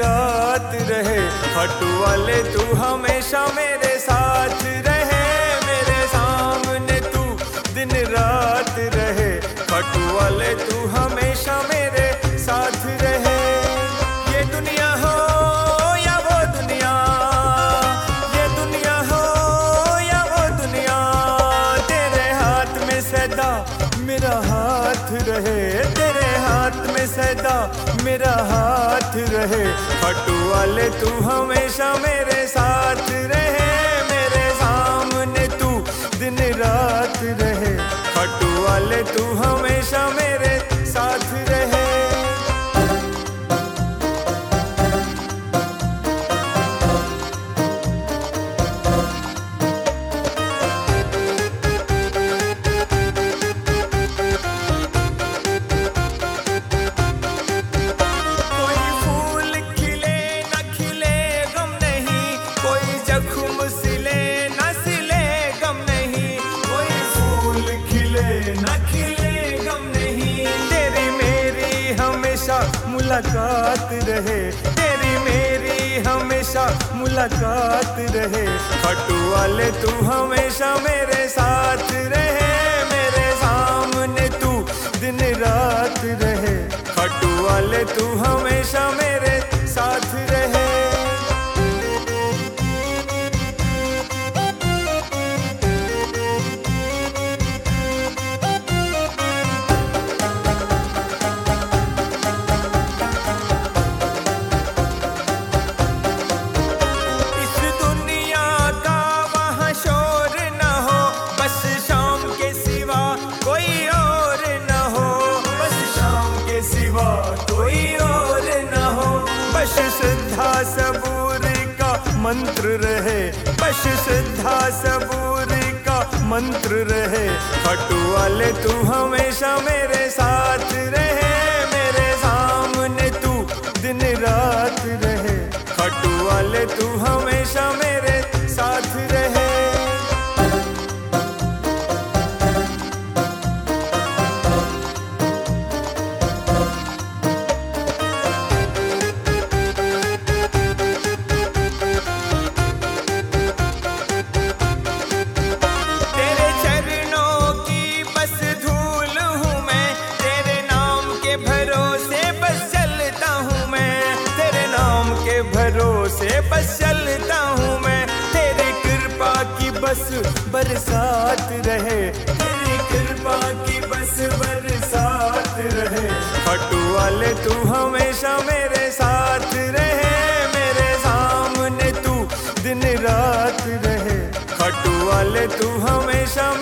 रात रहे, हटू वाले तू हमेशा मेरे साथ रहे, मेरे सामने तू दिन रात रहे, हटू वाले तू हमेशा मेरे साथ रहे। ये दुनिया हो या वो दुनिया, ये दुनिया हो या वो दुनिया, तेरे हाथ में सदा मेरा हाथ रहे, तेरे हाथ में सदा मेरा हाथ रहे, हटू वाले तू हमेशा मेरे साथ रहे, मेरे सामने तू दिन रात रहे, हटू वाले तू हमेशा मेरे साथ रहे। मुलाकात रहे, तेरी मेरी हमेशा मुलाकात रहे, हटू वाले तू हमेशा मेरे साथ रहे, मेरे सामने तू दिन रात रहे, हटू वाले तू हमेशा मेरे साथ रहे। बस श्रद्धा सबूर का मंत्र रहे, बस श्रद्धा सबूर का मंत्र रहे, हटू वाले तू हमेशा मेरे साथ रहे, मेरे सामने तू दिन रात रहे, हटू वाले तू हमेशा मेरे साथ रहे। भरोसे बस चलता हूँ मैं, तेरी कृपा की बस बरसात रहे, तेरी कृपा की बस बरसात रहे, हटू वाले तू हमेशा मेरे साथ रहे, मेरे सामने तू दिन रात रहे, हटू वाले तू हमेशा